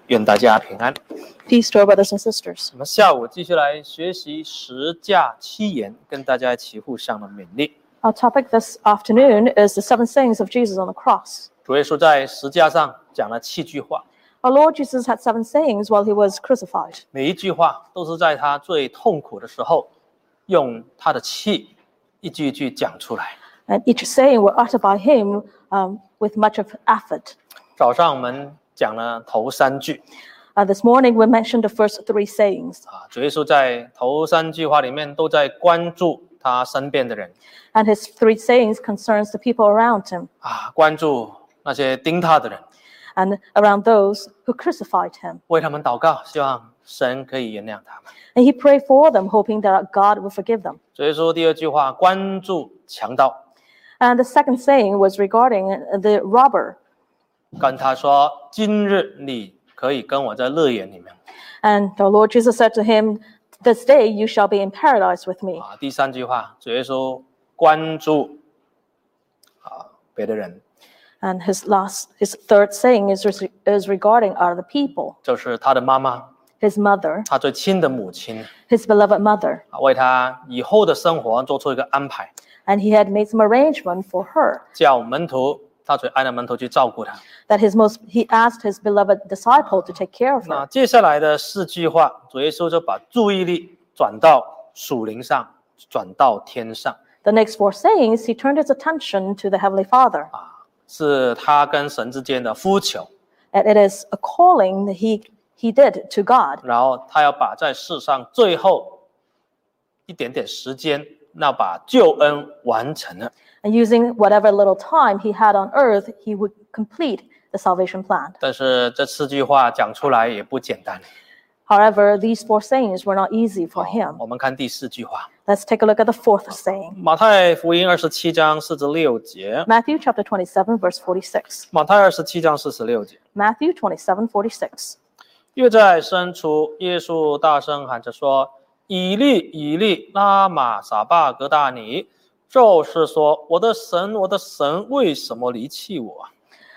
愿大家平安。 Peace to our brothers and sisters. 我们下午继续来学习十架七言，跟大家一起互相的勉励。 Our topic this afternoon is the 7 sayings of Jesus on the cross. 主耶稣在十架上讲了7句话， Our Lord Jesus had 7 sayings while he was crucified. 每一句话都是在他最痛苦的时候，用他的气一句一句讲出来。 And each saying were uttered by him with much of effort. 早上我们讲了头3句， This morning we mentioned the first 3 sayings. 主耶稣在头3句话里面都在关注他身边的人， And his 3 sayings concerns the people around him 关注那些钉他的人， and around those who crucified him. 为他们祷告，希望神可以原谅他们。 And he prayed for them, hoping that God would forgive them. 主耶稣第2句话关注强盗， And the second saying was regarding the robber. 跟他说：“今日你可以跟我在乐园里面。” And our Lord Jesus said to him, "This day you shall be in paradise with me." 第3句话，主耶稣关注别的人， And his third saying is regarding other people, 就是他的妈妈， his mother, 他最亲的母亲， his beloved mother. 为他以后的生活做出一个安排， And he had made some arrangement for her, 叫门徒，他最爱的门徒去照顾他。 that he asked his beloved disciple to take care of 那 her. 接下来的4句话，主耶稣就把注意力转到属灵上，转到天上， The next 4 sayings, he turned his attention to the Heavenly Father. 是他跟神之间的呼求， And it is a calling that he did to God. 然后他要把在世上最后一点点时间，那把救恩完成了。 And using whatever little time he had on earth, he would complete the salvation plan. 但是这4句话讲出来也不简单。 However, these 4 sayings were not easy for him. 我们看第4句话， Let's take a look at the 4th saying. 马太福音27章46节， Matthew chapter 27, verse 46. 马太27章46节， Matthew 27, 46. 约在深处，耶稣大声喊着说：“以利，以利，拉玛撒巴格大尼。”就是说，我的神，我的神，为什么离弃我？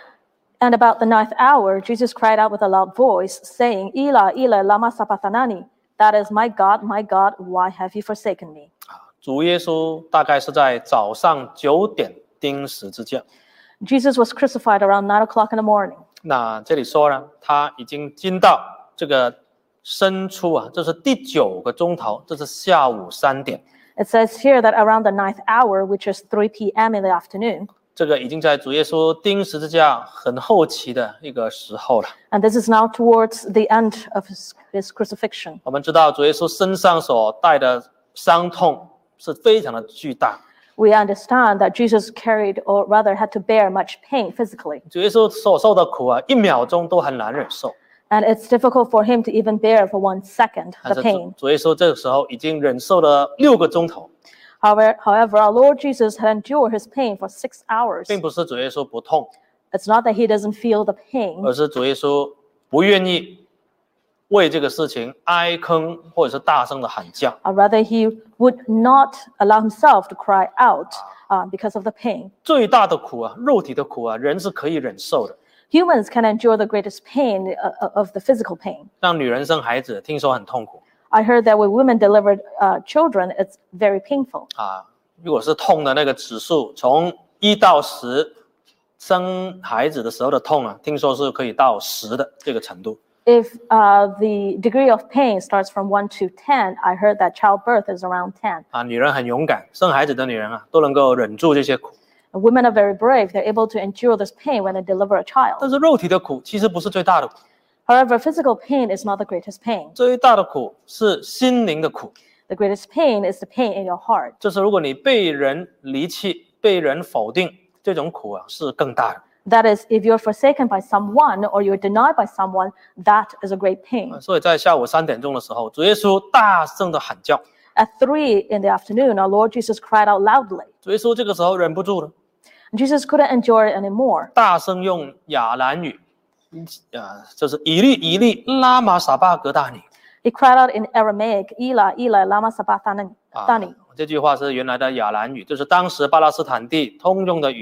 And about the 9th hour, Jesus cried out with a loud voice, saying, Eli, Eli, lama sabachthani? That is, my God, why have you forsaken me? 主耶稣大概是在早上9点钉十字架。 Jesus was crucified around 9 o'clock in the morning. 那这里说呢，他已经进到这个深处这是第9个钟头，这是下午3点。 It says here that around the 9th hour, which is 3 p.m. in the afternoon, 这个已经在主耶稣钉十字架很后期的一个时候了。 and this is now towards the end of his crucifixion. 我们知道主耶稣身上所带的伤痛是非常的巨大。 We understand that Jesus carried, or rather had to bear much pain physically. 主耶稣所受的苦1秒钟都很难忍受。 And it's difficult for him to even bear for 1 second 但 the 是 pain. 主耶稣这个时候已经忍受了6个钟头， However, our Lord Jesus had endured his pain for 6 hours. 并不是主耶稣不痛， It's not that he doesn't feel the pain, 而是主耶稣不愿意为这个事情哀吭或者是大声的喊叫。 or rather he would not allow himself to cry out because of the pain. 最大的苦肉体的苦人是可以忍受的。 Humans can endure the greatest pain of the physical pain. 让女人生孩子，听说很痛苦 I heard that when women delivered children, it's very painful. 如果是痛的那个指数，从1到10，生孩子的时候的痛听说是可以到10的这个程度。 If the degree of pain starts from 1 to 10, I heard that childbirth is around 10. 女人很勇敢，生孩子的女人都能够忍住这些苦。 Women are very brave. They're able to endure this pain when they deliver a 但 child. 是肉体的苦其实不是最大的苦， However, physical pain is not the greatest pain. 最大的苦是心灵的苦。 The greatest pain is the pain in your heart. 就是如果你被人离弃、被人否定，这种苦是更大的。 That is, if you're forsaken by someone or you're denied by someone, that is a great pain. 所以在下午3点钟的时候，主耶稣大声的喊叫。 At 3 in the afternoon, our Lord Jesus cried out loudly. 主耶稣这个时候忍不住了， Jesus couldn't endure it anymore. 大声用亚兰语，就是以利以利拉玛撒巴格大尼。 He cried out in Aramaic, Eli, Eli, lama sabachthani. 这句话是原来的亚兰语，就是当时巴勒斯坦地通用的语言。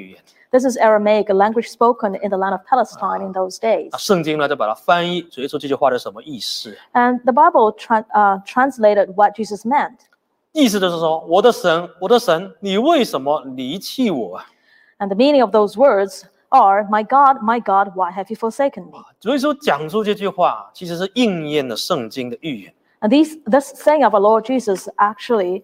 This is Aramaic, a language spoken in the land of Palestine in those days. 那圣经呢就把它翻译，主耶稣这句话的什么意思？ And the Bible translated what Jesus meant. 意思就是说，我的神，我的神，你为什么离弃我啊？ And the meaning of those words are, my God, why have you forsaken me? 主耶稣讲出这句话，其实是应验了圣经的预言。 And this saying of our Lord Jesus actually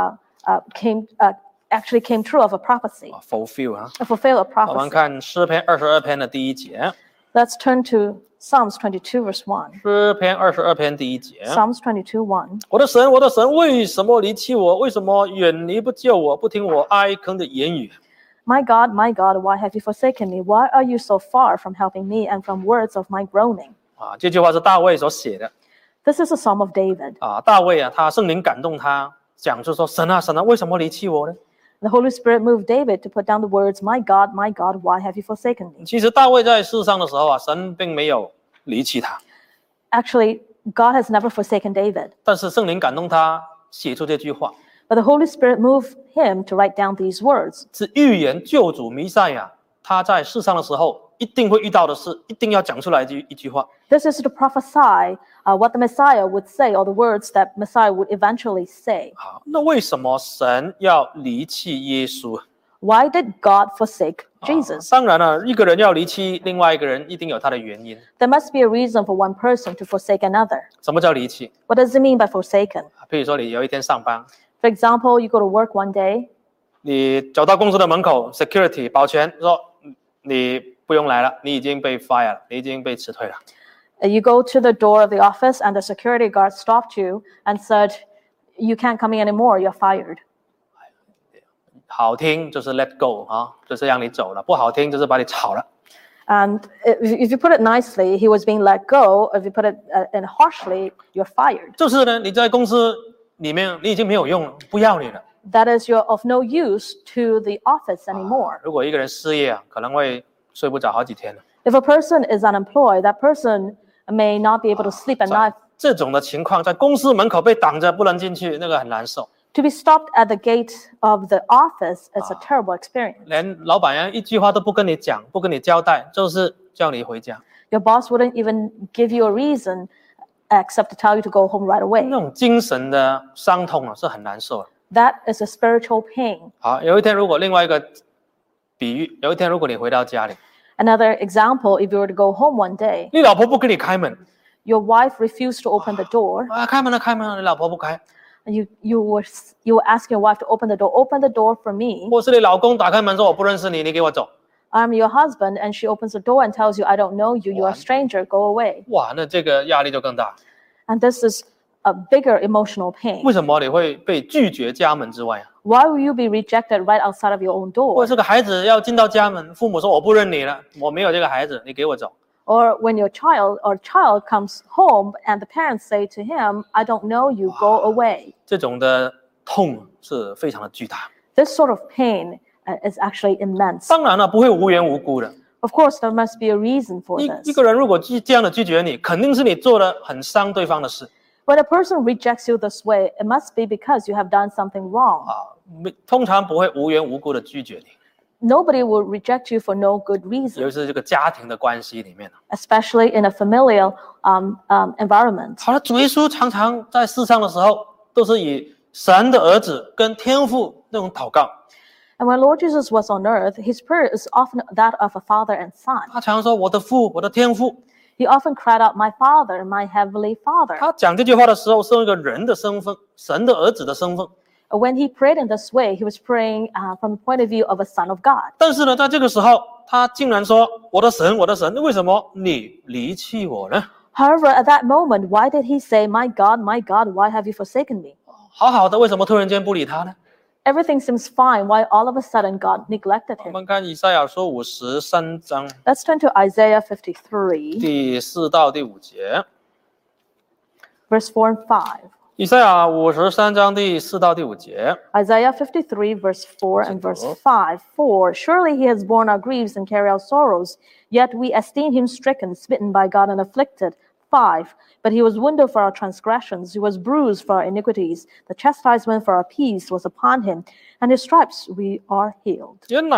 came true of a prophecy, fulfill 啊， fulfill a 我们 prophecy. 看诗篇22篇的第1节， Let's turn to Psalms 22, verse 1. 诗篇22篇第1节， Psalms 22:1. 我的神，我的神，为什么离弃我？为什么远离不救我？不听我哀恳的言语？ My God, why have you forsaken me? Why are you so far from helping me and from words of my groaning? 啊，这句话是大卫所写的 This is a psalm of David. 啊。大卫啊，他圣灵感动他，讲出说：神啊，神啊，为什么离弃我呢？ The Holy Spirit moved David to put down the words, my God, why have you forsaken me? 其实大卫在世上的时候啊，神并没有离弃他， Actually, God has never forsaken David. 但是圣灵感动他写出这句话， But the Holy Spirit moved him to write down these words. 是预言救主弥赛亚他在世上的时候一定会遇到的事，一定要讲出来一句话。 This is to prophesy what the Messiah would say, or the words that Messiah would eventually say. 好，那为什么神要离弃耶稣？ Why did God forsake Jesus? 当然了，一个人要离弃另外一个人，一定有他的原因。 There must be a reason for one person to forsake another. 什么叫离弃？ What does it mean by forsaken? 譬如说，你有一天上班， For example, you go to work one day, 你走到公司的门口 ，security 保全说你不用来了，你已经被 fire 了，你已经被辞退了。 you go to the door of the office and the security guard stopped you and said, you can't come in anymore, you're fired. 好听就是 let go 啊，就是让你走了；不好听就是把你炒了。 And if you put it nicely, he was being let go. If you put it in harshly, you're fired. 就是呢，你在公司里面你已经没有用了，不要你了。 That is, you're of no use to the office anymore. 如果一个人失业啊，可能会睡不着好几天了。 If a person is unemployed, that person may not be able to sleep at night. 这种的情况，在公司门口被挡着不能进去，那个很难受。 To be stopped at the gate of the office is a terrible experience. 连老板一句话都不跟你讲，不跟你交代，就是叫你回家。 Your boss wouldn't even give you a reason except to tell you to go home right away. 那种精神的伤痛啊，是很难受的。 That is a spiritual pain. 好，有一天如果另外一个比喻，有一天如果你回到家里， Another example, if you were to go home one day, 你老婆不给你开门 your wife refused to open the door, 啊，开门了，开门了，你老婆不开， and you were asking your wife to open the door for me. 或是你老公打开门说我不认识你，你给我走， I'm your husband, and she opens the door and tells you, I don't know you, you're a stranger, go away. 哇，那这个压力就更大。 And this is a bigger emotional pain. 为什么你会被拒绝家门之外啊？ Why will you be rejected right outside of your own 或 door? 是个孩子要进到家门，父母说我不认你了，我没有这个孩子，你给我走。 Or when your child comes home and the parents say to him, I don't know you, go away. 这种的痛是非常的巨大。 This sort of pain is actually immense. 当然了，不会无缘无故的。 Of course, there must be a reason for 一 this. 个人如果这样的拒绝你，肯定是你做了很伤对方的事 When a person rejects you this way, it must be because you have done something wrong. 啊。通常不会无缘无故的拒绝你， Nobody will reject you for no good 尤 reason, 其是这个家庭的关系里面。 especially in a familial environment. 好了，主耶稣常常在世上的时候，都是以神的儿子跟天父那种祷告。 And when Lord Jesus was on earth, his prayer is often that of a father and son. 他常说：“我的父，我的天父。” He often cried out, my Father, my Heavenly Father. 他讲这句话的时候，是用一个人的身份，神的儿子的身份。 When he prayed in this way, he was praying from the point of view of a son of God. 但是呢，在这个时候，他竟然说：“我的神，我的神，为什么你离弃我呢？” However, at that moment, why did he say, my God, why have you forsaken me? 好好的，为什么突然间不理他呢？ Everything seems fine. Why all of a sudden God neglected 我 him? 们看以赛亚书53章 Let's turn to Isaiah 53, 第4到第5节。 verse 4 and 5. 以赛亚53章第4到第5节。 Isaiah 53, verse 4 and verse 5. For surely he has borne our griefs and carried our sorrows, yet we esteem him stricken, smitten by God, and afflicted. 5. But he was wounded for our transgressions, he was bruised for our iniquities. The chastisement for our peace was upon him, and his stripes we are healed. 原来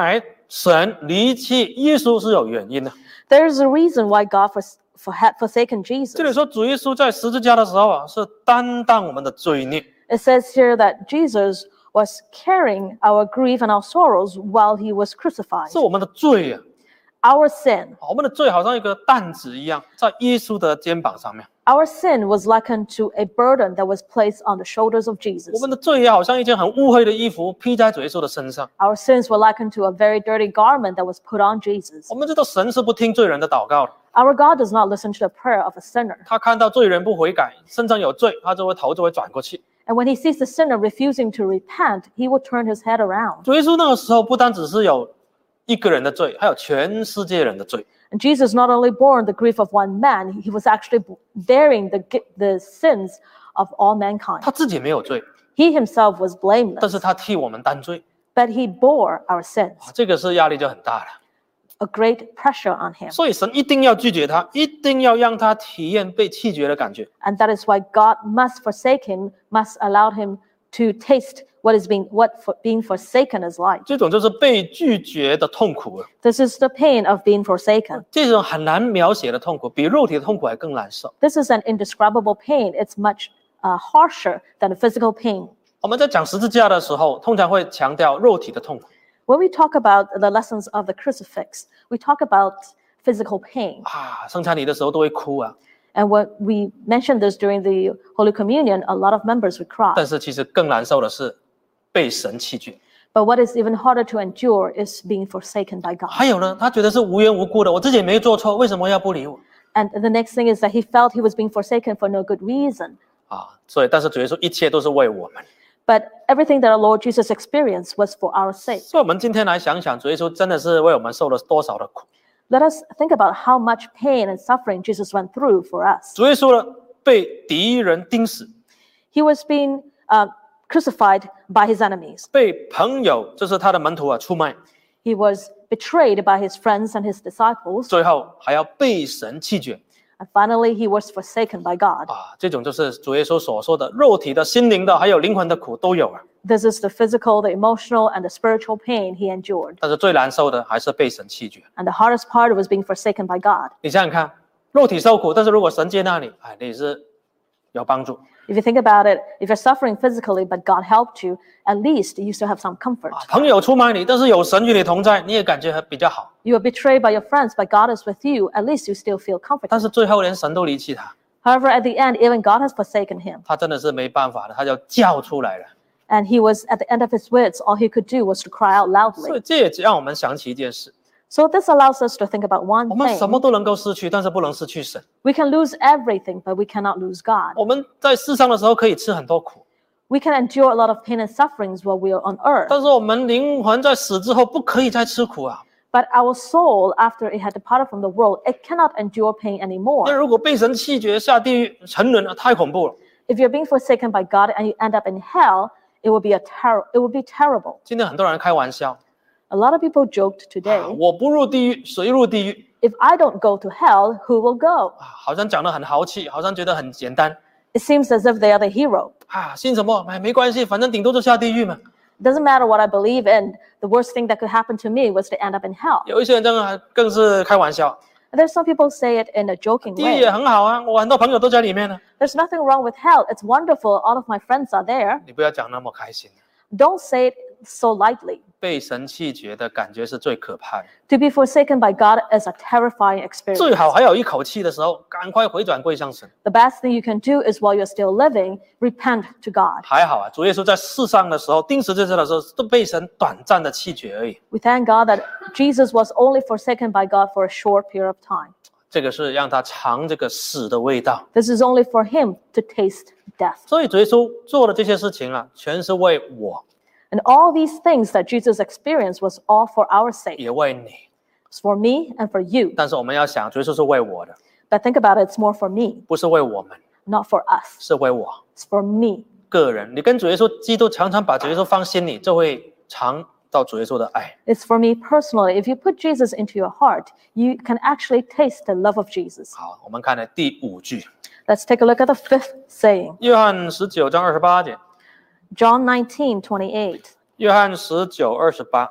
神离弃耶稣是有原因的。 There is a reason why God had forsaken 这里 Jesus. 说主耶稣在十字架的时候啊，是担当我们的罪孽。 It says here that Jesus was carrying our grief and our sorrows while he was crucified. 是我们的罪啊， Our sin. 我们的罪好像一个担子一样，在耶稣的肩膀上面。 Our sin was likened to a burden that was placed on the shoulders of 我 Jesus. 们的罪也好像一件很污秽的衣服披在主耶稣的身上。 Our sins were likened to a very dirty garment that was put on Jesus. 我们知道神是不听罪人的祷告的， Our God does not listen to the prayer of a sinner. 他看到罪人不悔改，身上有罪，他头就会转过去。 And when he sees the sinner refusing to repent, he will turn his head around. 主耶稣那个时候不单只是有一个人的罪，还有全世界人的罪。 And Jesus not only bore the grief of one man, he was actually bearing the sins of all mankind. 他自己没有罪， He himself was 但 blameless, 是他替我们担罪， but he bore our sins. 这个是压力就很大了。 A great pressure on him. 所以神一定要拒绝他，一定要让他体验被弃绝的感觉。 And that is why God must forsake him, must allow him to taste what being forsaken is like. 这种就是被拒绝的痛苦了， This is the pain of being forsaken. 这种很难描写的痛苦，比肉体的痛苦还更难受。 This is an indescribable pain. It's much harsher than the physical pain. 我们在讲十字架的时候，通常会强调肉体的痛苦 When we talk about the lessons of the crucifix, we talk about physical pain. 啊，圣餐礼的时候都会哭啊。 And when we mentioned this during the Holy Communion, a lot of members would cry. 但是其实更难受的是被神弃绝。 But what is even harder to endure is being forsaken by God. 还有呢，他觉得是无缘无故的，我自己也没做错，为什么要不理我 And the next thing is that he felt he was being forsaken for no good reason. 啊？所以，但是主耶稣一切都是为我们。 But everything that our Lord Jesus experienced was for our sake. 所以，我们今天来想想，主耶稣真的是为我们受了多少的苦。 Let us think about how much pain and suffering Jesus went through for us. 主耶稣呢，被敌人钉死， He was being crucified by his enemies. 被朋友，就是他的门徒啊出卖， He was betrayed by his friends and his disciples. 最后还要被神弃绝 And finally, he was forsaken by God. 啊！这种就是主耶稣所说的肉体的、心灵的，还有灵魂的苦都有啊。 This is the physical, the emotional, and the spiritual pain he endured. 但是最难受的还是被神弃绝。 And the hardest part was being forsaken by God. 你想想看，肉体受苦，但是如果神接纳你，哎，你是有帮助。 If you think about it, if you're suffering physically, but God helped you, at least you still have some comfort. 朋友出卖你，但是有神与你同在，你也感觉比较好。 You are betrayed by your friends, but God is with you. At least you still feel 但 comforted. 是最后连神都离弃他， However, at the end, even God has forsaken him. 他真的是没办法的，他就叫出来了。 And he was at the end of his wits. All he could do was to cry out 所以 loudly. 这也让我们想起一件事： So this allows us to think about one 我们什 thing. 么都能够失去，但是不能失去神。 We can lose everything, but we cannot lose God. 我们在世上的时候可以吃很多苦， We can endure a lot of pain and sufferings while we are on earth. 但是我们灵魂在死之后不可以再吃苦啊！ But our soul, after it had departed from the world, it cannot endure pain 因为 anymore. 如果被神弃绝下地狱沉沦了，太恐怖了。 If you're being forsaken by God and you end up in hell, it will be terrible. 今天很多人开玩笑， A lot of people joked today, 我不入地狱，谁入地狱？ if I don't go to hell, who will go? 好像讲得很豪气，好像觉得很简单 It seems as if they are the hero. 啊，信什么？哎，没关系，反正顶多就下地狱嘛。 It doesn't matter what I believe in. The worst thing that could happen to me was to end up in hell. 有一些人真的更是开玩笑， And there's some people say it in a joking 地狱也 way. 很好啊，我很多朋友都在里面呢。 There's nothing wrong with hell. It's wonderful. All of my friends are there. 你不要讲那么开心， Don't say it so lightly. 被神弃绝的感觉是最可怕的。 To be forsaken by God is a terrifying 最 experience. 好还有一口气的时候，赶快回转归向神。 The best thing you can do is while you're still living, repent to God. 还好啊，主耶稣在世上的时候，钉十字架的时候，都被神短暂的弃绝而已。 We thank God that Jesus was only forsaken by God for a short period of time. 这个是让他尝这个死的味道。 This is only for him to taste death. 所以主耶稣做的这些事情啊，全是为我， And all these things that Jesus experienced was all for our sake. 也为你。 It's for me and for you. 但是我们要想，主耶稣是为我的， But think about it, it's more for me, 不是为我们， not for us. 是为我 It's for me. 个人。你跟主耶稣基督常常把主耶稣放心里，就会尝到主耶稣的爱。 It's for me personally. If you put Jesus into your heart, you can actually taste the love of Jesus. 好，我们看了第5句， Let's take a look at the fifth saying. 约翰19章28节， John 19:28. 约翰19:28，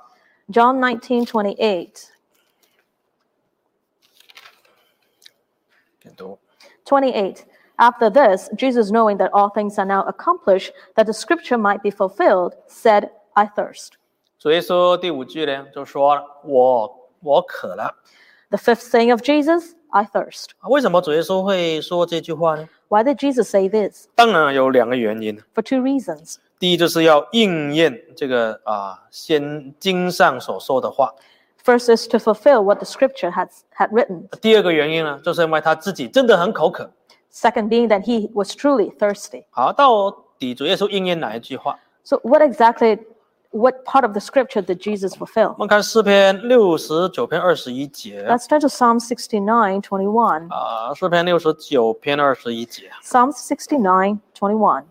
John 19:28. 点读。 28. After this, Jesus, knowing that all things are now accomplished, that the scripture might be fulfilled, said, I thirst. 主耶稣第5句呢，就说了我渴了。 The fifth saying of Jesus, I thirst. 为什么主耶稣会说这句话呢？ Why did Jesus say this? 当然有2个原因。 For 2 reasons. 第一就是要应验这个先经上所说的话。 First is to fulfill what the scripture had written. 第2个原因呢，就是因为他自己真的很口渴。 Second being that he was truly thirsty. 好，到底主耶稣应验哪一句话？ So what part of the scripture did Jesus fulfill? 我们看诗篇69篇21节。 Let's turn to Psalm 69:21. 诗篇69篇21节。 Psalm 69:21.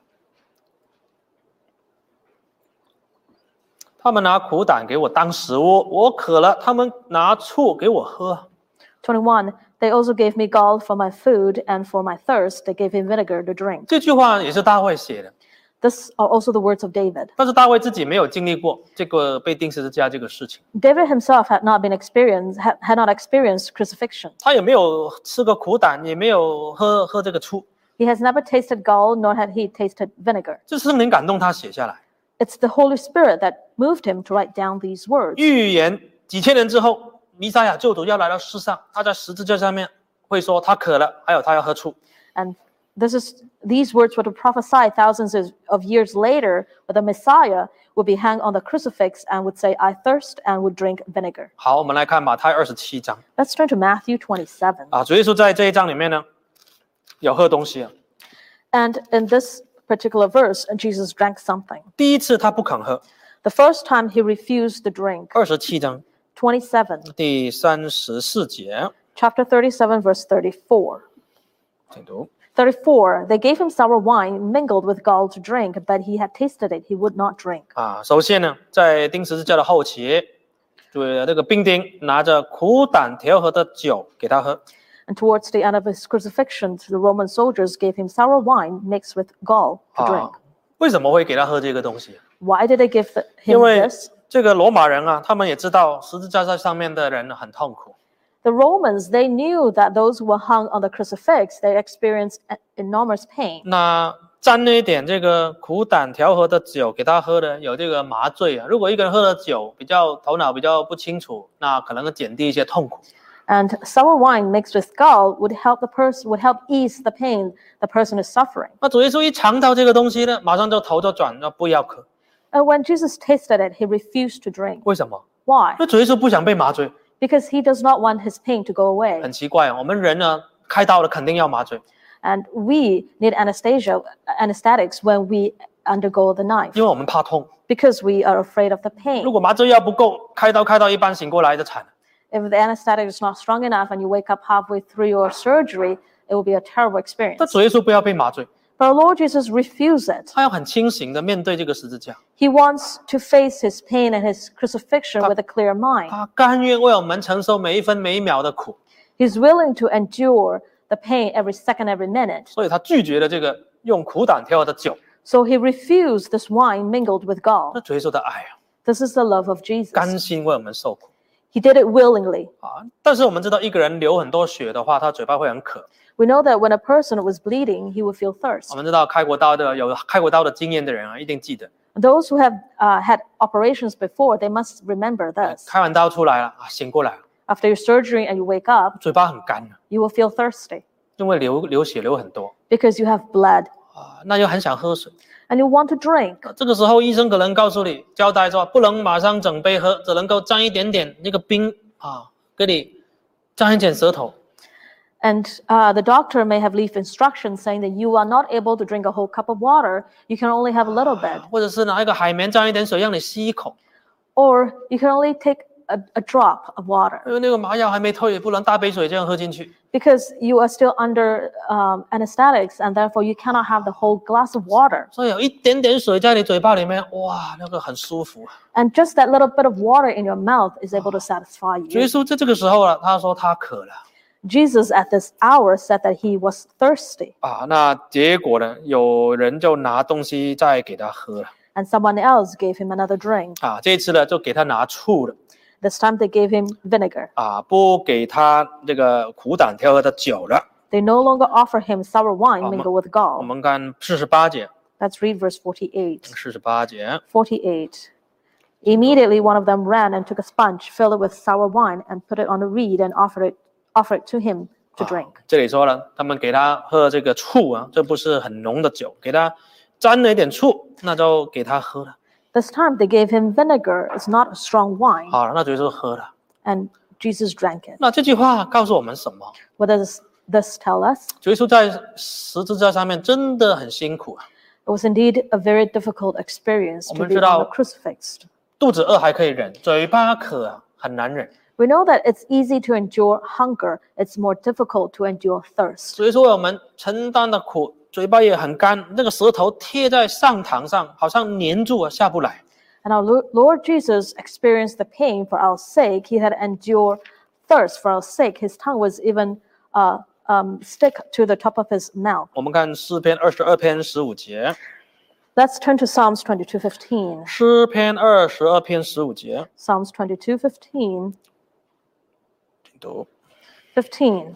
他们拿苦胆给我当食物，我渴了，他们拿醋给我喝。 21. They also gave me gall for my food, and for my thirst they gave me vinegar to drink. 这句话也是大卫写的， This are also the words of David. 但是大卫自己没有经历过这个被钉十字架这个事情， David himself had not experienced crucifixion. 他也没有吃过苦胆，也没有喝这个醋， He has never tasted gall, nor had he tasted vinegar. 这圣灵感动他写下来， It's the Holy Spirit that moved him to write down these words. 预言几千年之后，弥赛亚救主要来到世上，他在十字架上面会说他渴了，还有他要喝醋。 And these words were to prophesy thousands of years later, where the Messiah would be hanged on the crucifix and would say, I thirst, and would drink vinegar. 好，我们来看马太27章 Let's turn to Matthew 27. 主耶稣在这一章里面呢，有喝东西。 And in this particular verse, Jesus drank something. 第一次他不肯喝， The first time he refused to drink. 27章 27, 第34节， chapter 37, verse 34. 请读。 34, they gave him sour wine mingled with gall to drink, but he had tasted it, he would not drink. 首先呢，在钉十字架的后期，那个兵丁拿着苦胆调和的酒给他喝。 And towards the end of his crucifixion, the Roman soldiers gave him sour wine mixed with gall to drink. 为什么会给他喝这个东西？ Why did they give 因 him 为 this? 这个罗马人他们也知道十字架在上面的人很痛苦， The Romans, they knew that those who were hung on the crucifix, they experienced enormous pain. 那沾了一点这个苦胆调和的酒给他喝的，有这个麻醉如果一个人喝了酒，头脑比较不清楚，那可能减低一些痛苦。 And sour wine mixed with gall would help ease the pain the person is suffering. 那主耶稣一尝到这个东西呢，马上就头就转，不要喝。 And when Jesus tasted it, he refused to drink. 为什么？ Why? 因为主耶稣不想被麻醉。 Because he does not want his pain to go away. 很奇怪，我们人呢开刀了肯定要麻醉， And we need anesthetics when we undergo the knife. 因为我们怕痛。 Because we are afraid of the 如 pain. 果麻醉药不够，开到一半醒过来就惨了。 If the anesthetic is not strong enough and you wake up halfway through your surgery, it will be a terrible 但 experience. 主耶稣不要被麻醉， But our Lord Jesus refused it. 他要很清醒的面对这个十字架， He wants to face his pain and his crucifixion with a clear mind. 他甘愿为我们承受每一分每一秒的苦， He's willing to endure the pain every second, every minute. 所以他拒绝了这个用苦胆调和的酒。 So he refused this wine mingled with 那 gall. 主耶稣的爱 This is the love of Jesus. 甘心为我们受苦 He did it willingly. 但是我们知道，一个人流很多血的话，他嘴巴会很渴。 We know that when a person was bleeding, he would feel 我 thirst. 们知道有开过刀的经验的人一定记得， Those who have had operations before, they must remember this. 开完刀出来了醒过来了， After your surgery and you wake up, 嘴巴很干 you will feel thirsty 因为流血流很多 because you have blood 那又很想喝水。 and you want to drink. 这个时候医生可能告诉你交代说，不能马上整杯喝，只能够沾一点点那个冰给你沾一点舌头。 And the doctor may have left instructions saying that you are not able to drink a whole cup of water. You can only have a little bit. 或者是拿一个海绵沾一点水让你吸一口， Or you can only take a drop of water 因为那个麻药还没退，也不能大杯水这样喝进去。 because you are still under anesthetics and therefore you cannot have the whole glass of water. 所以有一点点水在你嘴巴里面，哇，那个很舒服。 And just that little bit of water in your mouth is able to satisfy 主耶 you. 稣在这个时候他说他渴了 Jesus at this hour said that he was thirsty. 那结果呢，有人就拿东西再给他喝了。 and someone else gave him another drink. 这一次呢，就给他拿醋了 This time they gave him vinegar. 不给他这个苦胆调和的酒了。 They no longer offer him sour wine mingled with 我 gall. 们看48节， Let's read verse 48. 48节， 48. Immediately one of them ran and took a sponge, filled it with sour wine, and put it on a reed and offered it to him to drink. 这里说了，他们给他喝这个醋这不是很浓的酒，给他沾了一点醋，那就给他喝了。 This time they gave him vinegar. It's not a strong wine. 好了，那主耶稣喝了。 And Jesus drank it. 那这句话告诉我们什么？ What does this tell us? 主耶稣在十字架上面真的很辛苦 It was indeed a very difficult experience to 我们 be 知道 on the crucifix. 肚子饿还可以忍，嘴巴渴很难忍。 We know that it's easy to endure hunger. It's more difficult to endure thirst. 主耶稣为我们承担的苦，嘴巴也很干，那个舌头贴在上膛上，好像粘住下不来。 And our Lord Jesus experienced the pain for our sake. He had endured thirst for our sake. His tongue was even stick to the top of his mouth. 我们看诗篇22篇15节， Let's turn to Psalms 22:15. 诗篇22篇15节， Psalms 22:15. 请读。 15.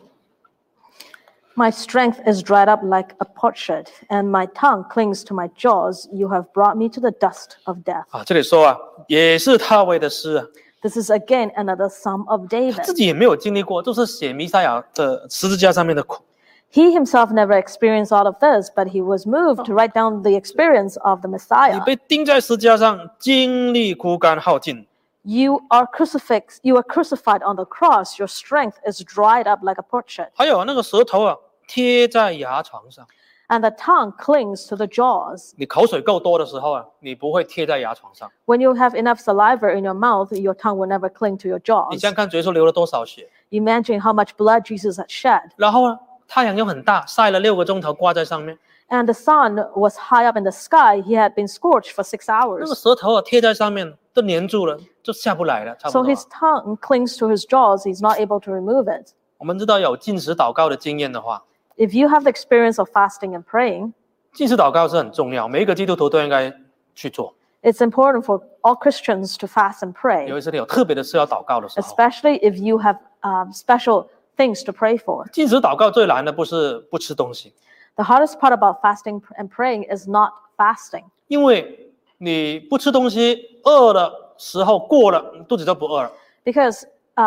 My strength is dried up like a potsherd, and my tongue clings to my jaws. You have brought me to the dust of death. 这里说也是大卫的诗 This is again another Psalm of 自 David. 己也没有经历过，就是写弥赛亚的十字架上面的苦。 He himself never experienced all of this, but he was moved to write down the experience of the 你 Messiah. 被钉在十字架上，精力枯干耗尽， You are crucified on the cross. Your strength is dried up like a potsherd, 还有那个舌头贴在牙床上。 and the tongue clings to the jaws. 你口水够多的时候你不会贴在牙床上。 When you have enough saliva in your mouth, your tongue will never cling to your 你 jaws. 想想看，主耶稣流了多少血？ Imagine how much blood Jesus had shed. 然后太阳又很大，晒了6个钟头，挂在上面， And the sun was high up in the sky. He had been scorched for 6 那个 hours. 舌头贴在上面，都粘住了，就下不来了，差不 So 多。 his tongue clings to his jaws. He's not able to remove it. 我们知道有禁食祷告的经验的话， If you have the experience of fasting and praying, 禁食祷告是很重要，每一个基督徒都应该去做。 it's important for all Christians to fast and 有 pray, 一次你有特别的事要祷告的时候， especially if you have special things to pray for. 禁食祷告最难的不是不吃东西， The hardest part about fasting and praying is not fasting, 因为你不吃东西，饿的时候过了，肚子就不饿了。 because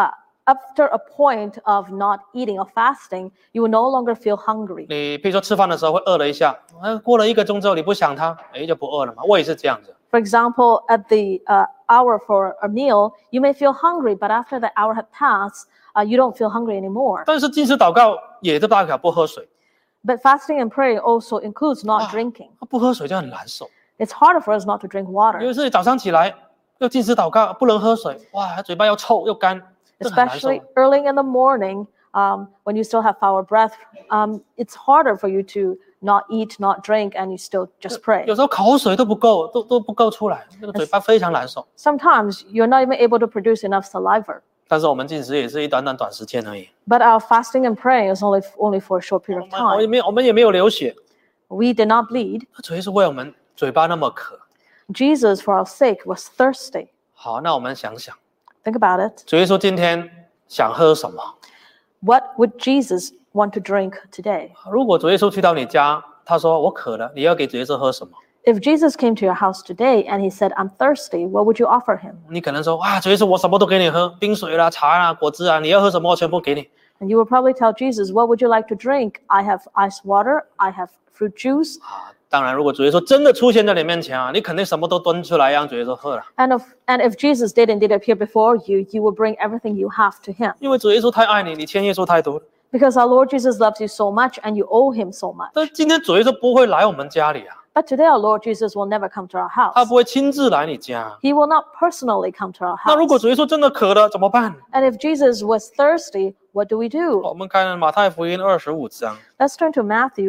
after a point of not eating or fasting, you will no longer feel hungry. 你比如说吃饭的时候会饿了一下，过了1个钟之后你不想它，就不饿了嘛。我也是这样子。 For example, at the hour for a meal, you may feel hungry, but after the hour had passed, you don't feel hungry anymore. 但是禁食祷告也就代表不喝水， But fasting and praying also includes not drinking. 不喝水就很难受。 It's harder for us not to drink 有 water, 一次早上起来要禁食祷告，不能喝水，哇，嘴巴又臭又干，这很难受。 especially early in the morning when you still have foul breath. It's harder for you to not eat, not drink, and you still just pray. 有时候口水都不够，都不够出来，那个嘴巴非常难受。 Sometimes you're not even able to produce enough saliva. 但是我们禁食也是一短时间而已， But our fasting and praying is only for a short period of 我们 time. 也没有流血， We did not bleed. 主要是为我们嘴巴那么渴。 Jesus, for our sake, was thirsty. 好，那我们想想， Think about it. 主耶稣今天想喝什么？ What would Jesus want to drink today? 如果主耶稣去到你家，他说我渴了，你要给主耶稣喝什么？ If Jesus came to your house today and he said, I'm thirsty, what would you offer him? 你可能说哇，主耶稣我什么都给你喝，冰水啦、茶啦、果汁啊，你要喝什么我全部给你。 And you will probably tell Jesus, what would you like to drink? I have ice water, I have fruit juice. 当然，如果主耶稣真的出现在你面前你肯定什么都端出来让主耶稣喝了， And if Jesus did indeed appear before you, you will bring everything you have to him. 因为主耶稣太爱你，你欠耶稣太多了。 Because our Lord Jesus loves you so much and you owe him so much. 但今天主耶稣不会来我们家里 But today our Lord Jesus will never come to our 他 house. 不会亲自来你家。 He will not personally come to our 那如果 house. 主耶稣真的渴了怎么办？ And if Jesus was thirsty, what do we do? 我们看马太福音25章。 Let's turn to Matthew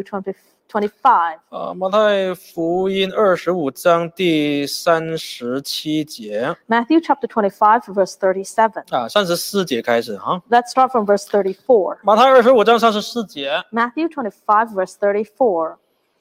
25. 马太福音25章第37节 Matthew chapter 25, verse 37. 34节开始 Let's start from verse 34. 马太25章34节， Matthew 25, verse 34.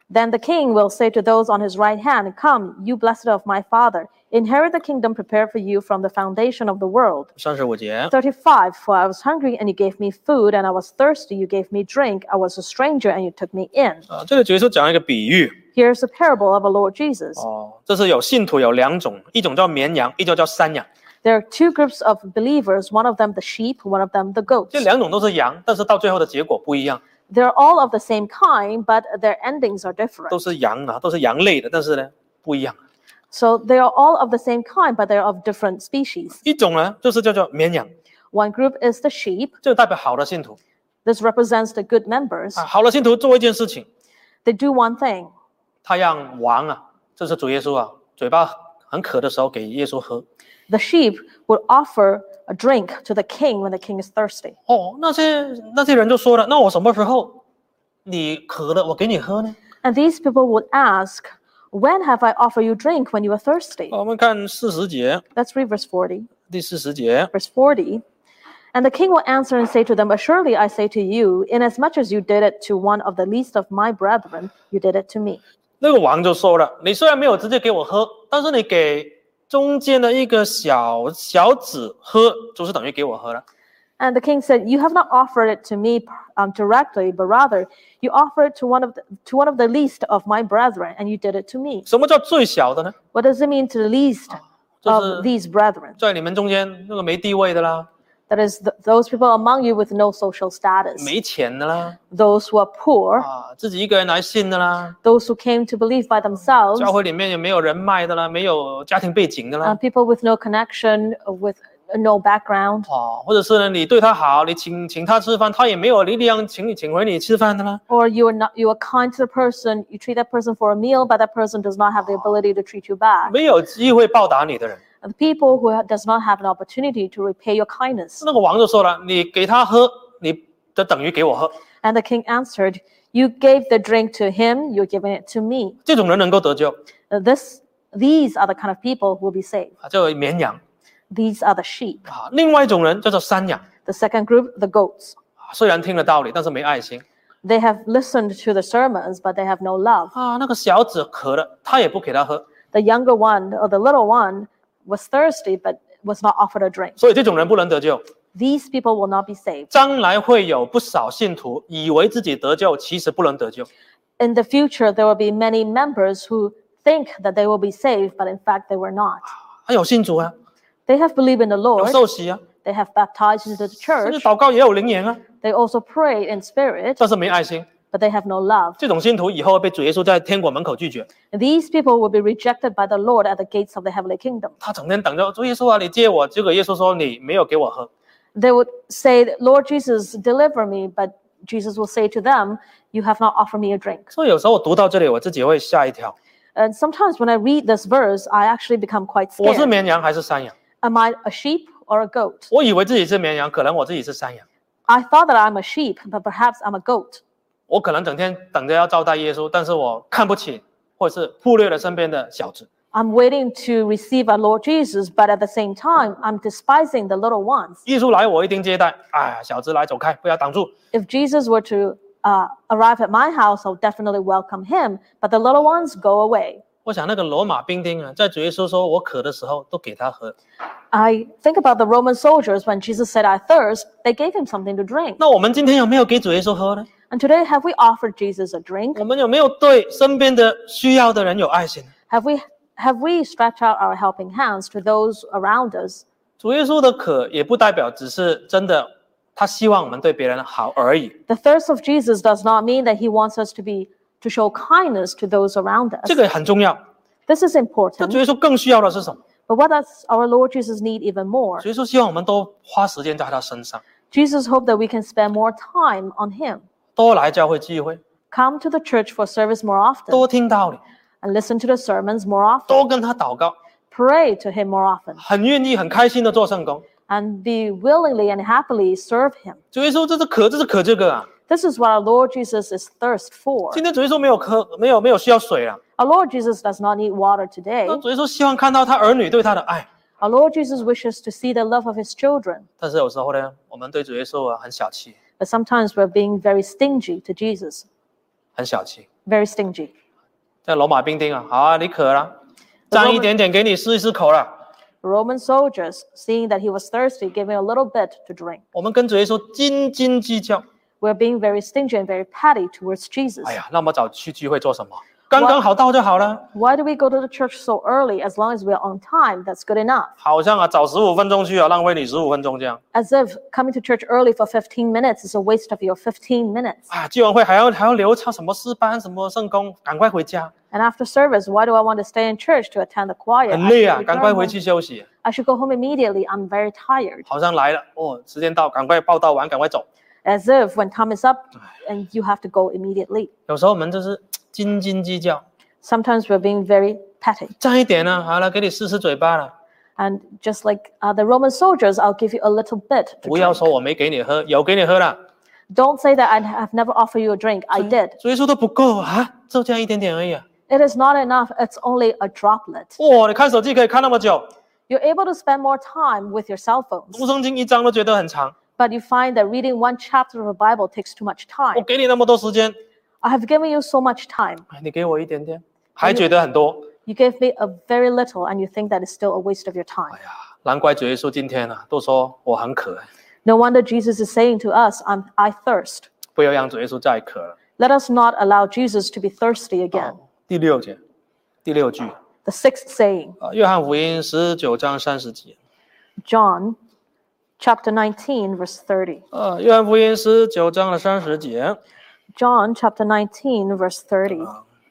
Then the king will say to those on his right hand, Come, you blessed of my father, inherit the kingdom prepared for you from the foundation of the world. 35节， 35, For I was hungry, and you gave me food, and I was thirsty, you gave me drink, I was a stranger, and you took me in. 这里主耶稣讲一个比喻 Here's a parable of our Lord Jesus. 这是有信徒有两种，一种叫绵羊，一种叫山羊。 There are two groups of believers, one of them the sheep, one of them the goats. 这两种都是羊，但是到最后的结果不一样， They're all of the same kind, but their endings are different. 都是羊啊，都是羊类的，但是呢不一样。 So they are all of the same kind, but they're of different species. 一种呢就是叫做绵羊， One group is the sheep. 这代表好的信徒 This represents the good members. 好的信徒做一件事情， They do one thing. 他让王啊，这是主耶稣啊，嘴巴很渴的时候给耶稣喝。 The sheep would offer a drink to the king when the king is thirsty. 那些人就说了，那我什么时候你渴了，我给你喝呢？ And these people would ask, When have I offered you drink when you are thirsty? 我们看40节， Let's read verse 40. 第40节， Verse 40. And the king will answer and say to them, Assuredly I say to you, inasmuch as you did it to one of the least of my brethren, you did it to me. 那个王就说了，你虽然没有直接给我喝，但是你给中间的一个小子喝，就是等于给我喝了。 And the king said, You have not offered it to me directly, but rather you offered it to one of the least of my brethren, and you did it to me. 什么叫最小的呢？ What does it mean to the least of these brethren? 在你们中间那个没地位的啦， That is, those people among you with no social status, 没钱的啦， those who are poor, 自己一个人来信的啦， those who came to believe by themselves, 教会里面也没有人脉的啦，没有家庭背景的啦， people with no connection, with no background, 或者是呢，你对他好，你请他吃饭，他也没有力量请回你吃饭的啦。 or you are kind to the person, you treat that person for a meal, but that person does not have the ability to treat you back. 没有机会报答你的人， The people who does not have an opportunity to repay your kindness. 那个王就说了，你给他喝，你就等于给我喝。 And the king answered, You gave the drink to him, you're giving it to me. 这种人能够得救 These are the kind of people who will be saved. 叫绵羊 These are the sheep. 另外一种人叫做山羊 The second group, the goats. 虽然听了道理，但是没爱心 They have listened to the sermons, but they have no love. 那个小子渴了，他也不给他喝， The younger one or the little one was thirsty, but was not offered a drink. 所以这种人不能得救。 These people will not be saved. 将来会有不少信徒以为自己得救，其实不能得救。 In the future, there will be many members who think that they will be saved, but in fact they were not. 还有信主啊， They have believed in the 有 Lord. 受洗啊， They have baptized into the 甚至 church. 祷告也有灵言啊， They also pray in spirit, 但是没爱心。 but they have no love. 这种信徒以后会被主耶稣在天国门口拒绝。 These people will be rejected by the Lord at the gates of the heavenly kingdom. 他整天等着主耶稣啊，你接我。结果耶稣说你没有给我喝。 They would say, Lord Jesus, deliver me, but Jesus will say to them, You have not offered me a drink. 所以有时候我读到这里，我自己会吓一跳。 And sometimes when I read this verse, I actually become quite 我是 scared. 绵羊还是山羊？ Am I a sheep or a goat? 我以为自己是绵羊，可能我自己是山羊。 I thought that I'm a sheep, but perhaps I'm a goat. 我可能整天等着要招待耶稣，但是我看不起或者是忽略了身边的小子。 I'm waiting to receive our Lord Jesus, but at the same time, I'm despising the little ones. 耶稣来，我一定接待。哎，小子来，走开，不要挡住。 If Jesus were to arrive at my house, I'll definitely welcome him, but the little ones go away. 我想那个罗马兵丁啊，在主耶稣说我渴的时候，都给他喝。 I think about the Roman soldiers when Jesus said, I thirst, they gave him something to drink. 那我们今天有没有给主耶稣喝呢？ And today, have we offered Jesus a drink? 我们有没有对身边的需要的人有爱心？ Have we stretched out our helping hands to those around us? 主耶稣的渴也不代表只是真的，他希望我们对别人好而已。 The thirst of Jesus does not mean that he wants us to show kindness to those around us. 这个很重要。 This is 但 important. 主耶稣更需要的是什么？ But what does our Lord Jesus need even more? 主耶稣希望我们多花时间在他身上， Jesus hoped that we can spend more time on him. 多来教会聚会， Come to the church for service more often 多听道理， and listen to the sermons more often. 多跟他祷告， Pray to him more often 很愿意、很开心的做圣工。 and be willingly and happily serve him. 主耶稣这是渴这个啊！ This is what our Lord Jesus is thirst for. 今天主耶稣没有需要水了， Our Lord Jesus does not need water 那 today. 主耶稣希望看到他儿女对他的爱。 Our Lord Jesus wishes to see the love of his children. 但是有时候呢，我们对主耶稣很小气， But sometimes we're being very stingy to Jesus, 很小气。 very stingy. 这罗马兵丁啊，好啊，你渴了，沾一点点给你试一试口了。 Roman soldiers, seeing that he was thirsty, gave him a little bit to drink. 我们跟主耶稣斤斤计较。 We're being very stingy and very petty towards Jesus. 哎呀，那么早去聚会做什么？刚刚好到就好了。 Why do we go to the church so early? As long as we're on time, that's good enough. 好像啊，早15分钟去啊，浪费你15分钟这样。 As if coming to church early for 15 minutes is a waste of your 15 minutes. 啊，聚完会还要留唱什么诗班、什么圣工，赶快回家。 And after service, why do I want to stay in church to attend the choir? 很累啊，赶快回去休息。 I should go home immediately. I'm very tired. 好像来了哦，时间到，赶快报道完，赶快走。 As if when time is up, and you have to go immediately. 有时候我们就是斤斤计较， Sometimes we're being very petty. 沾一点呢，好了，给你试试嘴巴了。 And just like the Roman soldiers, I'll give you a little bit to 不要 drink. 说我没给你喝，有给你喝了。 Don't say that I have never offered you a drink. I did. 主耶稣都不够啊，就这样一点点而已啊。 It is not enough. It's only a droplet. 哇，你看手机可以看那么久， You're able to spend more time with your cell phones, 读圣经一章都觉得很长。 but you find that reading one chapter of the Bible takes too much 我 time. 给你那么多时间， I have given you so much time. 你给我一点点，还觉得很多。 You gave me a very little, and you think that is still a waste of your time. 哎呀，难怪主耶稣今天啊，都说我很渴， No wonder Jesus is saying to us, I thirst. 不要让主耶稣再渴了。 Let us not allow Jesus to be thirsty again. 第6节，第6句 The sixth saying, 啊，约翰福音19章30节。 John chapter 19, verse 30. 约翰福音19章的30节。 John chapter 19, verse 30.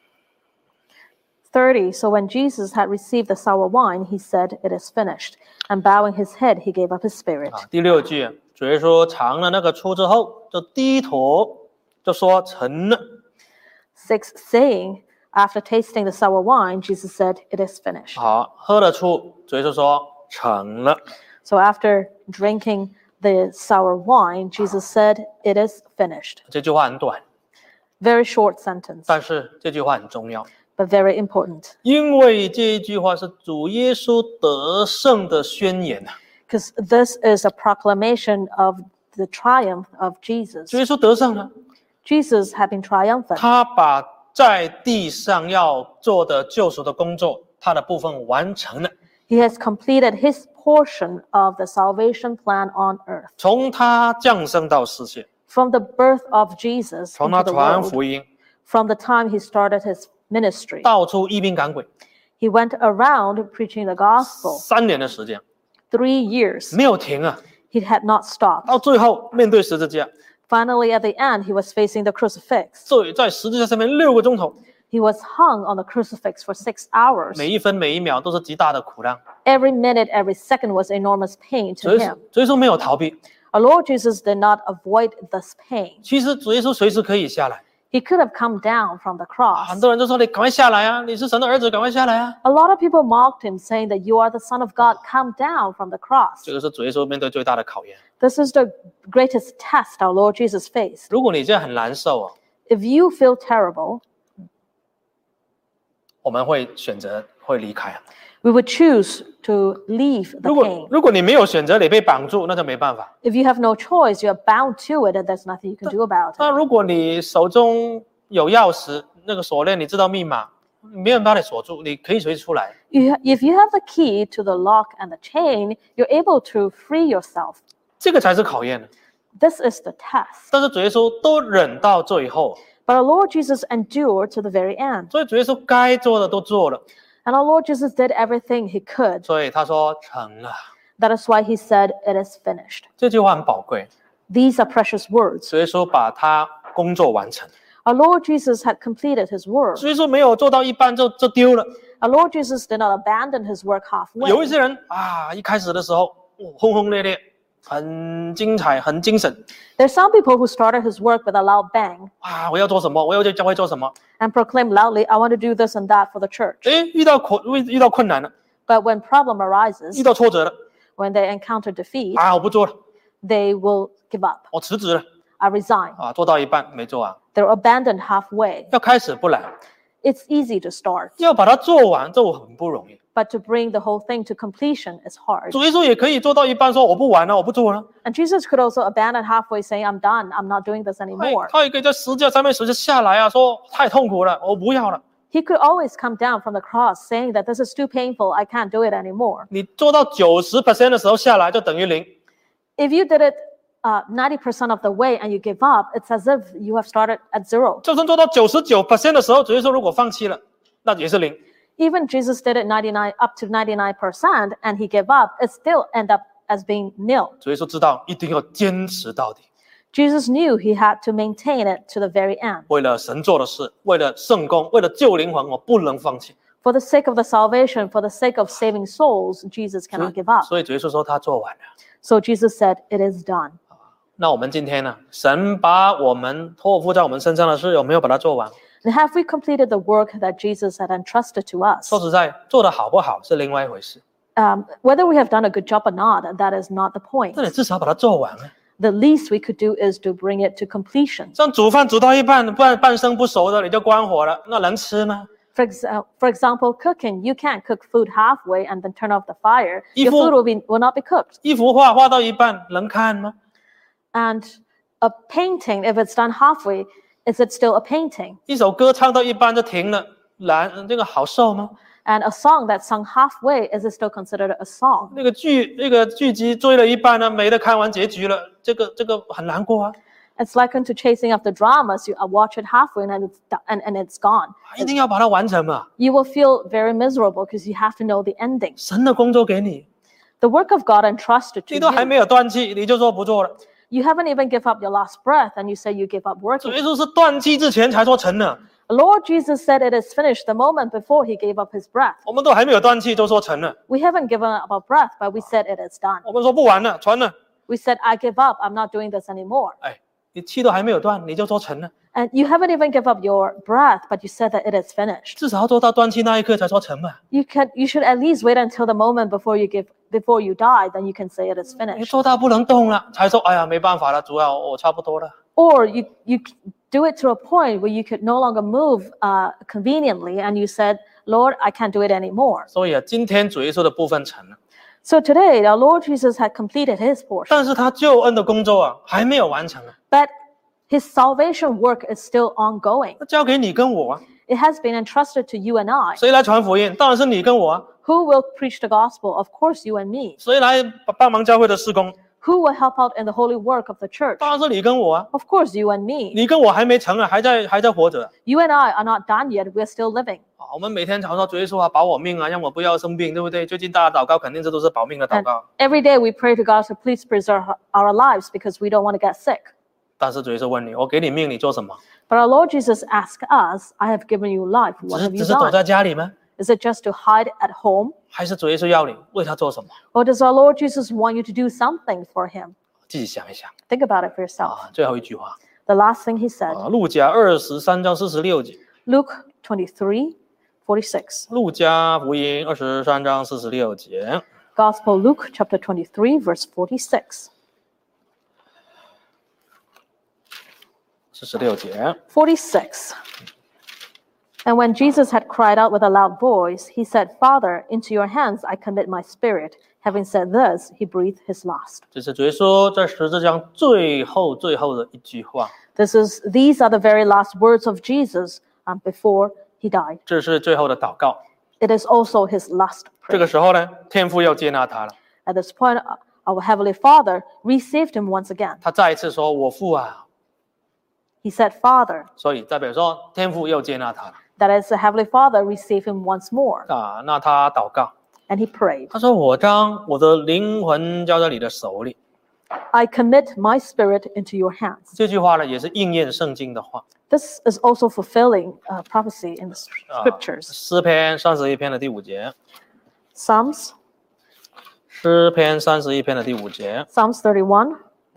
30. So when Jesus had received the sour wine, he said, It is finished. And bowing his head, he gave up his spirit. 第6句，主耶稣尝了那个醋之后，就低头就说成了。 Sixth saying, after tasting the sour wine, Jesus said, It is finished. 好，喝了醋，主耶稣说成了。 So after drinking the sour wine, Jesus said, It is finished. 这句话很短， Very short sentence, 但是这句话很重要， but very important. 因为这一句话是主耶稣得胜的宣言啊。 Because this is a proclamation of the triumph of Jesus. 主耶稣得胜了， Jesus had been triumphant. 他把在地上要做的救赎的工作，他的部分完成了。 He has completed his portion of the salvation plan on earth. 从他降生到世界， From the birth of Jesus 从 into 他 the 传 world, 福音， from the time he started his ministry, 到处医病赶鬼， he went around preaching the gospel 3年的时间 3 years. 没有停啊。 He had not stopped. 到最后面对十字架， Finally, at the end, he was facing the crucifix. 所以在十字架上面6个钟头， He was hung on the crucifix for 6 hours. 每一分每一秒都是极大的苦难。 Every minute, every second was enormous pain to 所以 him. 所以说没有逃避。 Our Lord Jesus did not avoid this pain. 其实主耶稣随时可以下来， He could have come down from the 很 cross. 多人都说你赶快下来啊，你是神的儿子，赶快下来啊。 A lot of people mocked him, saying that you are the Son of God, come down from the cross. 这个是主耶稣面对最大的考验。 This is the greatest test our Lord Jesus faced. 如果你现在很难受啊， If you feel terrible, 我们会选择会离开啊。 we would choose to leave the 如果 pain. 如果你没有选择，你被绑住，那就没办法。 If you have no choice, you're bound to it, and there's nothing you can do about 那 it. 如果你手中有钥匙，那个锁链你知道密码，没人把你锁住，你可以随时出来。 If you have the key to the lock and the chain, you're able to free yourself. 这个才是考验。 This is the test. 但是主耶稣都忍到最后， But our Lord Jesus endured to the very end. 所以主耶稣该做的都做了， And our Lord Jesus did everything he could. 所以他说成了。 That is why he said, It is finished. 这句话很宝贵， These are precious words. 主耶稣把他工作完成。 Our Lord Jesus had completed his work. 主耶稣没有做到一半就丢了。 Our Lord Jesus did not abandon his work 有一 halfway. 些人啊，一开始的时候轰轰烈烈，很精彩，很精神 There's some people who started his work with a loud bang 啊！我要做什么？我要在教会做什么？ and proclaimed loudly, I want to do this and that for the church. 诶，遇到困难了， But when problem 遇 arises, 到挫折了 when they encounter defeat, 啊，我不做了， they will give up. 我辞职了 I resign. 啊！做到一半没做完， They're abandoned halfway. 要开始不难， It's easy to start, 要把它做完，这很不容易。 But to bring the whole thing to completion is hard. 主耶稣也可以做到一半说我不玩了，我不做了。 And Jesus could also abandon halfway, saying, I'm done, I'm not doing this anymore. 他也可以在十字架上面直接下来啊，说太痛苦了，我不要了。 He could always come down from the cross, saying that this is too painful, I can't do it anymore. 你做到90% 的时候下来就等于0。 If you did it 90% of the way and you give up, it's as if you have started at 0. 就算做到99% 的时候，主耶稣如果放弃了，那也是0。 Even Jesus did it up to 99% and he gave up, it still end up as being nil. 主耶稣知道一定要坚持到底， Jesus knew he had to maintain it to the very end. 为了神做的事，为了圣工，为了救灵魂，我不能放弃。 For the sake of the salvation, for the sake of saving souls, Jesus cannot give up. 所以主耶稣说他做完了。 So Jesus said, it is done. 那我们今天呢？神把我们托付在我们身上的事，有没有把它做完？ And have we completed the work that Jesus had entrusted to us? 说实在，做得好不好是另外一回事。 Whether we have done a good job or not, that is not the point. 那你至少把它做完了。 The least we could do is to bring it to completion. 像煮饭煮到一半，半生不熟的你就关火了，那能吃吗？ For example, cooking. You can't cook food halfway and then turn off the fire. Your 衣服- food will not be cooked. 一幅画画到一半能看吗？ And a painting, if it's done halfway, is it still a painting? 一首歌唱到一半就停了，这个好受吗？ And a song that's sung halfway, is it still considered a song? 那个剧集追了一半呢，没得看完结局了，这个很难过啊！ It's likened to chasing after dramas. You watch it halfway and it's gone. 一定要把它完成嘛。 You will feel very miserable because you have to know the ending. 神的工作给你， The work of God entrusted to 你都还 you. 没有断气，你就说不做了。 You haven't even give up your last breath and you say you give up 主 working. 耶稣是断气之前才说成了， Lord Jesus said it is finished the moment before he gave up his breath. 我们都还没有断气就说成了。 We haven't given up our breath, but we said it is done. 我们说不玩了，传了。 We said, I give up, I'm not doing this anymore. 哎，你气都还没有断，你就说成了， And you haven't even give up your breath, but you said that it is finished. 至少要做到断气那一刻才说成嘛。 You should at least wait until the moment before you die, then you can say it is 你 finished. 做到不能动了，才说哎呀没办法了，主啊，我差不多了。 Or you do it to a point where you could no longer move conveniently and you said, Lord, I can't do it anymore. 所以啊，今天主耶稣的部分成了， So today, our Lord Jesus had completed his portion, 但是他救恩的工作啊还没有完成啊， but his salvation work is still ongoing. 那交给你跟我啊， It has been entrusted to you and I. 谁来传福音？当然是你跟我啊。 Who will preach the gospel? Of course, you and me. 谁来帮忙教会的事工？ Who will help out in the holy work of the church? 当然是你跟我啊。 Of course, you and me. 你跟我还没成啊，还在活着。 You and I are not done yet. We're still living. 啊，我们每天常说主耶稣啊，保我命啊，让我不要生病，对不对？最近大家祷告，肯定这都是保命的祷 And 告。 every day we pray to God to please preserve our lives because we don't want to get sick. 但是主耶稣问你，我给你命，你做什么？ But our Lord Jesus asked us, I have given you life. 只 What 是 have 只 you 是躲 done? 在家里吗？ Is it just to hide at home? 还是主耶稣要你为他做什么？ Or does our Lord Jesus want you to do something for him? 自己想一想 Think about it for yourself. 啊。最后一句话 The last thing he said, 啊，路加23章46节， Luke 23:46. 路加福音23章46节。 Gospel Luke chapter 23, verse 46. 46节， 46. And when Jesus had cried out with a loud voice, he said, Father, into your hands I commit my spirit. Having said this, he breathed his last. 这是主耶稣在十字架最后的一句话， These are the very last words of Jesus before he died. 这是最后的祷告。 It is also his last 这 prayer. 个时候呢，天父要接纳他了， At this point, our Heavenly Father received him once again. 他再一次说：“我父啊。 He said, Father. ” 所以代表说天父又接纳他了 That is, the Heavenly Father received him once more. 啊。那他祷告， And he prayed, 他说：“我将我的灵魂交在你的手里。 I commit my spirit into your hands. ” 这句话呢，也是应验圣经的话。 This is also fulfilling prophecy in the scriptures. 诗篇31篇的第5节， Psalms 诗篇31篇的第5节， 31:5.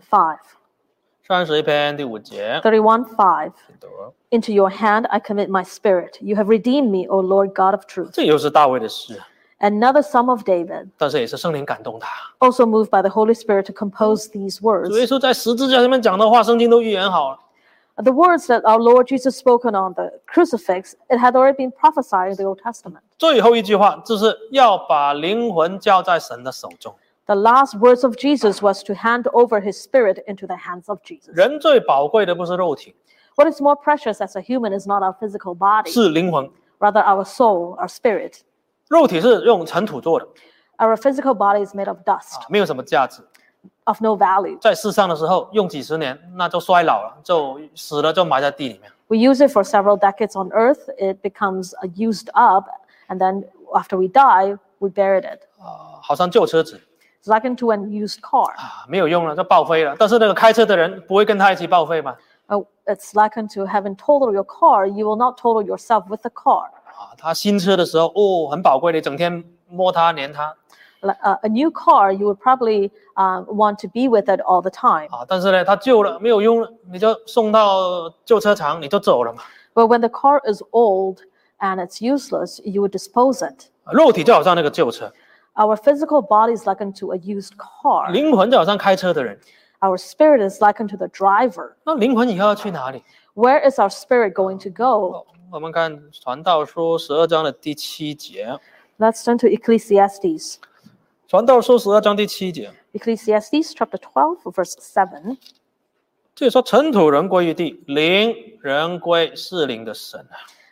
31篇第5节。 31:5. Into your hand I commit my spirit. You have redeemed me, O Lord God of truth. 这又是大卫的诗， Another Psalm of David, 但是也是圣灵感动他。 also moved by the Holy Spirit to compose these 主耶 words. 稣在十字架上面讲的话，圣经都预言好了。 The words that our Lord Jesus spoken on the crucifix, it had already been prophesied in the Old Testament. 最后一句话就是要把灵魂交在神的手中。 The last words of Jesus was to hand over his spirit into the hands of Jesus. 人最宝贵的不是肉体， What is more precious as a human is not our physical body, 是灵魂。 rather our soul, our spirit. 肉体是用尘土做的， Our physical body is made of dust, 没有什么价值。 of no value. 在世上的时候用几十年，那就衰老了，就死了，就埋在地里面。 We use it for several decades on earth, it becomes used up, and then after we die, we buried it. 好像旧车子 It's likened to an used car. 没有用了，就报废了。但是那个开车的人不会跟他一起报废吗？ It's likened to having totaled your car. You will not total yourself with the car. 他新车的时候，很宝贵的，整天摸它、黏它。 A new car, you would probably want to be with it all the time. 但是呢，它旧了，没有用了，你就送到旧车厂，你就走了嘛。 But when the car is old and it's useless, you would dispose it. 肉体就好像那个旧车， Our physical body is likened to a used car. 灵魂就好像开车的人。 Our spirit is likened to the driver. 那灵魂以后要去哪里？ Where is our spirit going to go? 我们看传道书12章的第7节。 Let's turn to Ecclesiastes. 传道书12章第7节， Ecclesiastes chapter 12, verse 7. 这里说尘土人归于地，灵人归是灵的神。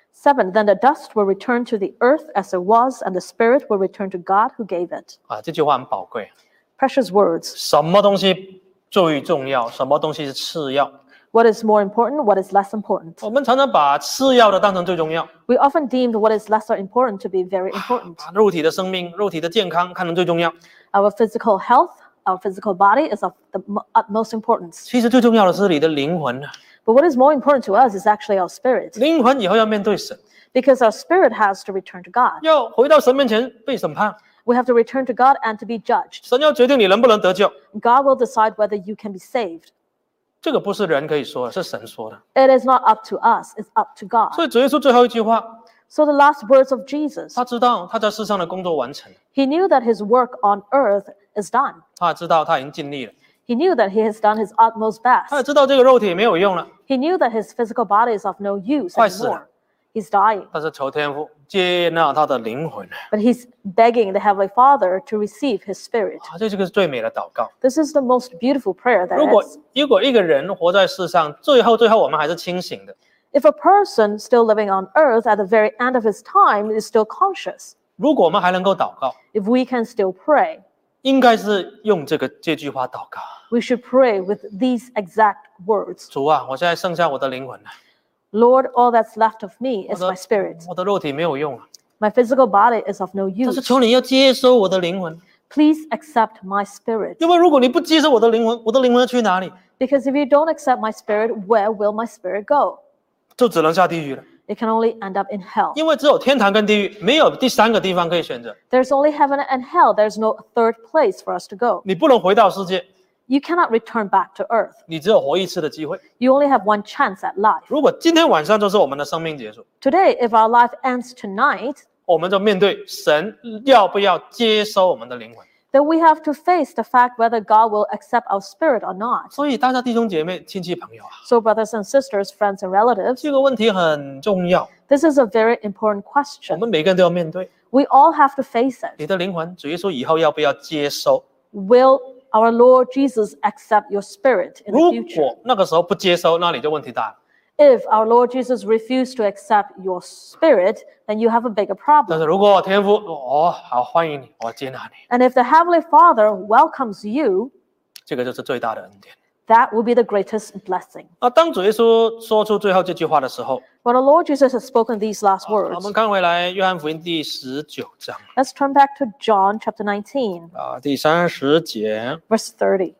7. Then the dust will return to the earth as it was, and the spirit will return to God who gave it. 这句话很宝贵。 Precious words. 什么东西最重要？什么东西是次要？ What is more important? What is less important? 我们常常把次要的当成最重要， We often deemed what is lesser important to be very important. 把肉体的生命、肉体的健康看成最重要。 Our physical health, our physical body is of the utmost importance. 其实最重要的是你的灵魂。 But what is more important to us is actually our spirit, 灵魂以后要面对神， because our spirit has to return to God. 要回到神面前被审判。 We have to return to God and to be judged. 神要决定你能不能得救， God will decide whether you can be saved. 这个不是人可以说的，是神说的。 It is not up to us, it's up to God. 所以主耶稣最后一句话， So the last words of Jesus, 他知道他在世上的工作完成了， he knew that his work on earth is done. 他也知道他已经尽力了， He knew that he has done his utmost 他也 best. 知道这个肉体没有用了， He knew that his physical body is of no use 快死了。 anymore. He's dying. 但是求天父接纳他的灵魂。 But he's begging the Heavenly Father to receive his spirit. 这是个最美的祷告。 This is the most beautiful prayer there 如果 is. 一个人活在世上，最后我们还是清醒的， If a person still living on earth at the very end of his time is still conscious, 如果我们还能够祷告， if we can still pray, 应该是用这句话祷告。 we should pray with these exact words. 主啊，我现在剩下我的灵魂了， Lord, all that's left of me is my spirit. 我的肉体没有用了， My physical body is of no 但是 use. 求你要接收我的灵魂， Please accept my spirit. 因为如果你不接受我的灵魂，我的灵魂要去哪里？ Because if you don't accept my spirit, where will my spirit go? 就只能下地狱了， It can only end up in hell. 因为只有天堂跟地狱，没有第三个地方可以选择。 There's only heaven and hell. There's no third place for us to go. 你不能回到世界， You cannot return back to earth. 你只有活一次的机会。 You only have one chance at life. 如果今天晚上就是我们的生命结束， Today, if our life ends tonight, 我们就面对神要不要接收我们的灵魂。 then we have to face the fact whether God will accept our spirit or not. 所以大家弟兄姐妹、亲戚朋友啊， So, brothers and sisters, friends and relatives, 这个问题很重要， this is a very important 我 question. 们每个人都要面对。 We all have to face it. 你的灵魂，主耶稣以后要不要接收？ Will our Lord Jesus accept your spirit in the 如 future? 果那个时候不接收，那你就问题大了。 If our Lord Jesus refused to accept your spirit, then you have a bigger 但 problem. 是如果天父，好欢迎你，我接纳你， And if the Heavenly Father welcomes you, 这个就是最大的恩典。 that will be the greatest blessing. 当主耶稣说出最后这句话的时候， When our Lord Jesus has spoken these last 我 words, 们看回来约翰福音第19章 let's turn back to John chapter 19, 第30节， verse 30.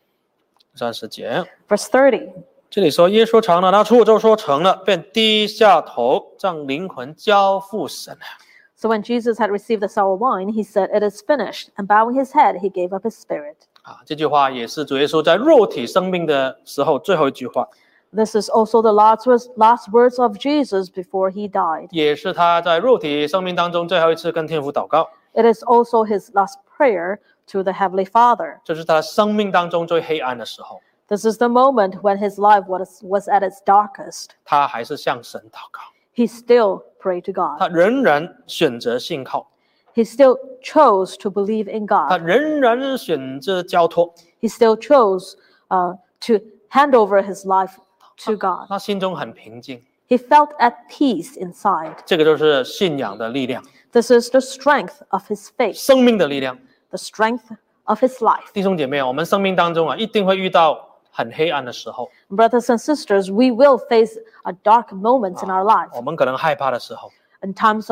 30节。 Verse 30. 这里说，耶稣尝了那醋，就说成了，便低下头，将灵魂交付神。 So when Jesus had received the sour wine, he said, "It is finished." And bowing his head, he gave up his spirit. 这句话也是主耶稣在肉体生命的时候最后一句话， This is also the last words of Jesus before he died. 也是他在肉体生命当中最后一次跟天父祷告， It is also his last prayer to the Heavenly Father. 这是他生命当中最黑暗的时候。 This is the moment when his life was at its darkest. 他还是向神祷告， He still prayed to God. 他仍然选择信靠， He still chose to believe in 他 God. 仍然选择交托， He still chose to hand over his life to God. 他心中很平静。 He felt at peace inside. 这个就是信仰的力量， This is the strength of his faith, 生命的力量。 the strength of his life. 弟兄姐妹，我们生命当中一定会遇到很黑暗的时候， Brothers and sisters, we will face a dark moments in our life, 我们可能害怕的时候， in times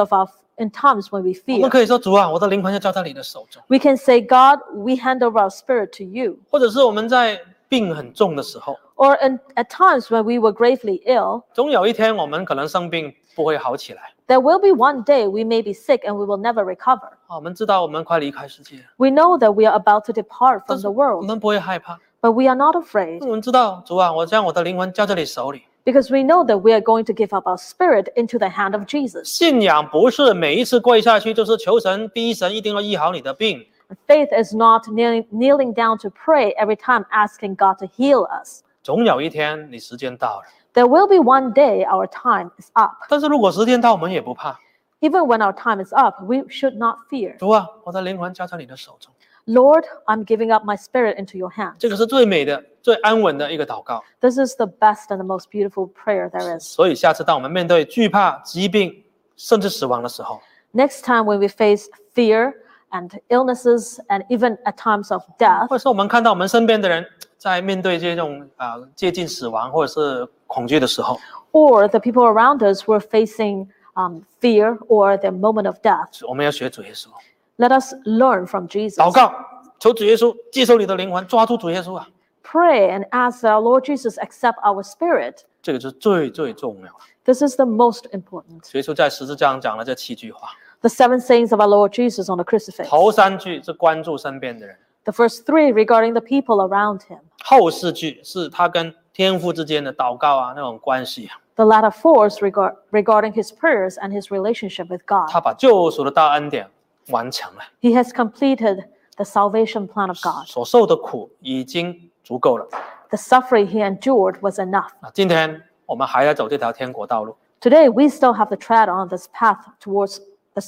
when we 我们 fear. 可以说主啊，我的灵魂要交在你的手中， We can say, God, we hand over our spirit to you. 或者是我们在病很重的时候， Or at times when we were gravely ill, 总有一天我们可能生病不会好起来。 there will be one day we may be sick and we will never recover. 我们知道我们快离开世界了， We know that we are about to depart 但 from 是 the 我 world, 们不会害怕， but we are not afraid 我们知道主啊，我将我的灵魂交在你手里。 because we know that we are going to give up our spirit into the hand of Jesus. 信仰不是每一次跪下去就是求神逼神一定要医好你的病， Faith is not kneeling down to pray every time asking God to heal us. 总有一天你时间到了。 There will be one day our time is up. 但是如果时间到，我们也不怕。 Even when our time is up, we should not fear. 主啊，我的灵魂交在你的手中， Lord, I'm giving up my spirit into your hands. 这个是最美的、最安稳的一个祷告。 This is the best and the most beautiful prayer there is. 所以下次当我们面对惧怕、疾病，甚至死亡的时候， Next time when we face fear and illnesses and even at times of death, 或者说我们看到我们身边的人在面对这种接近死亡或者是恐惧的时候， or the people around us were facing fear or the moment of death, 我们要学主耶稣， let us learn from Jesus. 祷告，求主耶稣接受你的灵魂，抓住主耶稣啊！ Pray and ask our Lord Jesus accept our spirit. 这个是最最重要的。 This is the most important. 耶稣在十字架上讲了这7句话， The 7 sayings of our Lord Jesus on the crucifix. 头3句是关注身边的人， The first 3 regarding the people around him. 后4句是他跟天父之间的祷告啊那种关系啊。 The latter 4 regarding his prayers and his relationship with God. 他把救赎的大恩典完成了， He has completed the salvation plan of God. 所受的苦已经足够了。 The suffering he endured was enough. 今天我们还在走这条天国道路， Today, we still have to tread on this path towards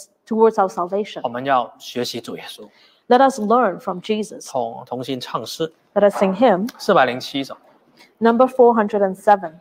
our salvation. 我们要学习主耶稣， Let us learn from Jesus. 同心唱诗 Let us sing hymn 407首。 number 407.